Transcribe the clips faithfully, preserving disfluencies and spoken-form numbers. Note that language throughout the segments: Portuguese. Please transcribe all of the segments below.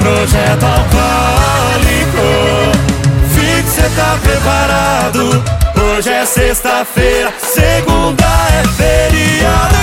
Projeto Alcoólico. Fique, cê tá preparado? Hoje é sexta-feira, segunda é feriado.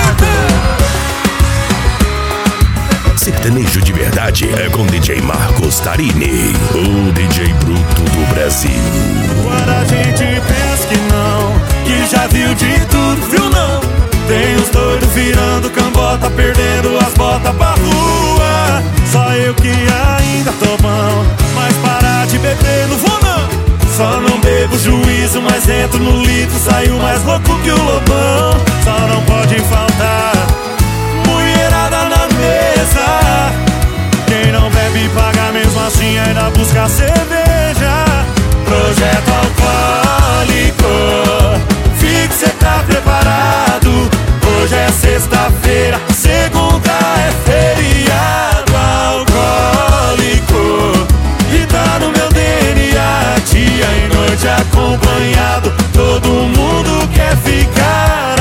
Sertanejo de verdade é com D J Marcos Tarini, o D J bruto do Brasil. Quando a gente pensa que não, que já viu de tudo, viu não? Tem os doidos virando cambota, perdendo as botas pra rua. Só eu que ainda tô bom, mas parar de beber não vou não. Só não bebo juízo, mas entro no litro, saio mais louco que o lobão. Só não pode faltar mulherada na mesa. Quem não bebe paga mesmo assim, ainda busca cerveja. Projeto Alcoólico. Fique, cê tá preparado? Hoje é sexta-feira, segunda é feriado. Alcoólico, e tá no meu D N A, dia e noite acompanhado. Todo mundo quer ficar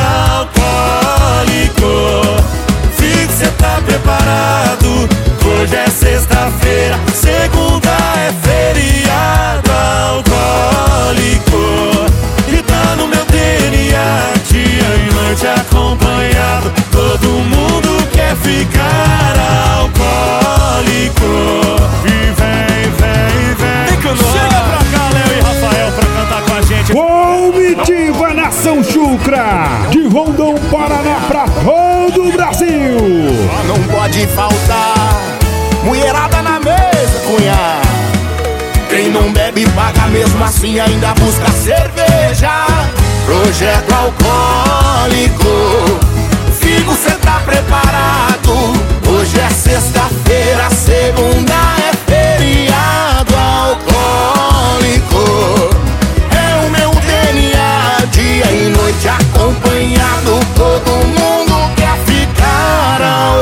alcoólico. Fique, cê tá preparado? Hoje é sexta-feira, segunda é feriado. Alcoólico, e tá no meu D N A, dia e noite acompanhado. Todo mundo quer ficar alcoólico. E vem, vem, vem, chega pra cá, Léo e Rafael, pra cantar com a gente. Comitiva Nação Chucra, de Rondon, Paraná, pra todo o Brasil. Só não pode faltar mulherada na mesa, cunhá. Quem não bebe paga mesmo assim, ainda busca cerveja. Projeto Alcoólico. Figo, cê tá preparado? Hoje é sexta-feira, segunda é feriado. Alcoólico é o meu D N A, dia e noite acompanhado. Todo mundo quer ficar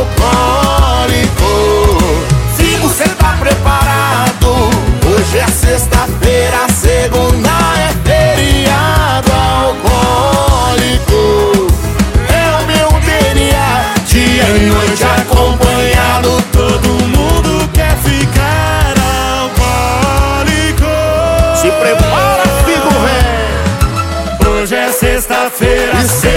alcoólico. Figo, cê tá preparado? Hoje é sexta-feira, segunda é feriado. Alcoólico é o meu D N A, dia e noite acompanhado. Todo mundo quer ficar alcoólico. Se prepara, figo, véi. Hoje é sexta-feira,